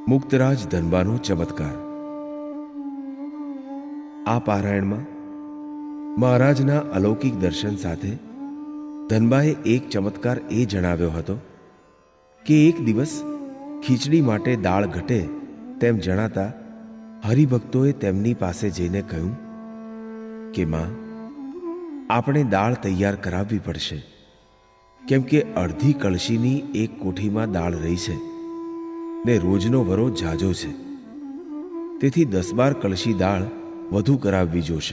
મુક્તરાજ ધનબાનો ચમત્કાર। આ પારાયણમાં મહારાજના અલૌકિક દર્શન સાથે ધનબાએ એક ચમત્કાર એ જણાવ્યો હતો કે એક દિવસ ખીચડી માટે દાળ ઘટે તેમ જણાતા હરિભક્તોએ તેમની પાસે જઈને કહ્યું કે માં, આપણે દાળ તૈયાર કરાવવી પડશે, કેમ કે અડધી કળશીની એક કોઠીમાં દાળ રહી છે ને રોજનો વરો ઝાઝો છે, તેથી 10-12 કળશી દાળ વધુ કરાવવી જોશે।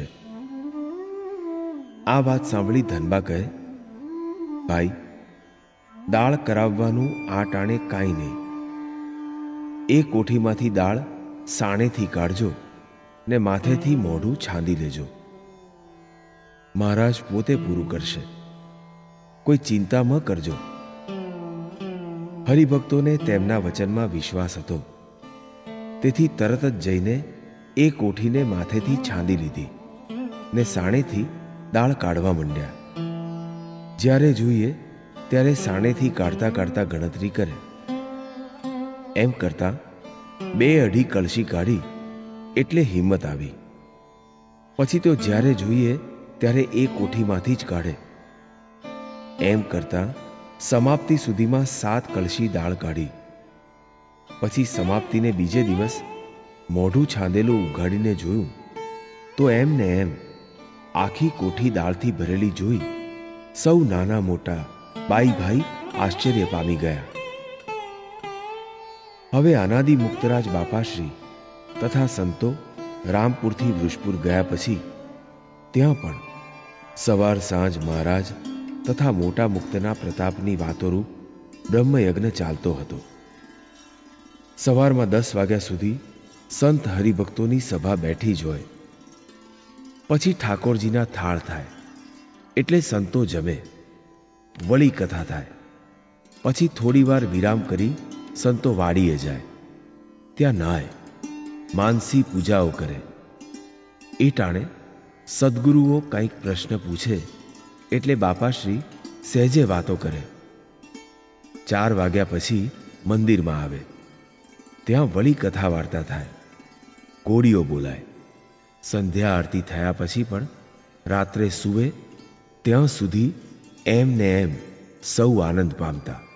આ વાત સાંભળી ધનબા કહે, ભાઈ, દાળ કરાવવાનું આ ટાણે કાંઈ નહીં, એ કોઠીમાંથી દાળ સાણેથી કાઢજો ને માથેથી મોઢું છાંદી લેજો, મહારાજ પોતે પૂરું કરશે, કોઈ ચિંતા ન કરજો। હરિભક્તોને તેમના વચનમાં વિશ્વાસ હતો, તેથી તરત જ જઈને એ કોઠીને માથેથી છાંદી લીધી ને સાણેથી દાળ કાઢવા માંડ્યા। જ્યારે જોઈએ ત્યારે સાણેથી કાઢતા કાઢતા ગણતરી કરે, એમ કરતા 2-2.5 કળશી કાઢી એટલે હિંમત આવી। પછી તો જ્યારે જોઈએ ત્યારે એ કોઠીમાંથી જ કાઢે, એમ કરતા સમાપ્તિ સુધીમાં 7 કળશી દાળ કાઢી। પછી સમાપ્તિને બીજે દિવસ મોઢું છાંદેલું ઉઘાડીને જોયું તો એમ ને એમ આખી કોઠી દાળથી ભરેલી જોઈ સૌ નાના મોટા બાઈ ભાઈ આશ્ચર્ય પામી ગયા। હવે અનાદિ મુક્તરાજ બાપાશ્રી તથા સંતો રામપુરથી વૃષપુર ગયા પછી ત્યાં પણ સવાર સાંજ મહારાજ તથા મોટા મુક્તના પ્રતાપની વાતોરૂપ બ્રહ્મયજ્ઞ ચાલતો હતો। સવારમાં 10 વાગ્યા સુધી સંત હરિભક્તોની સભા બેઠી જ હોય। પછી ઠાકોરજીના થાળ થાય એટલે સંતો જમે, વળી કથા થાય। પછી થોડીવાર વિરામ કરી સંતો વાડીએ જાય, ત્યાં નાય, માનસી પૂજાઓ કરે। એ ટાણે સદગુરુઓ કંઈક પ્રશ્ન પૂછે એટલે બાપાશ્રી સહેજે વાતો કરે। 4 વાગ્યા પછી મંદિરમાં આવે, ત્યાં વળી કથા વાર્તા થાય, કોડીઓ બોલાય। સંધ્યા આરતી થયા પછી પણ રાત્રે સૂવે ત્યાં સુધી એમ ને એમ સૌ આનંદ પામતા।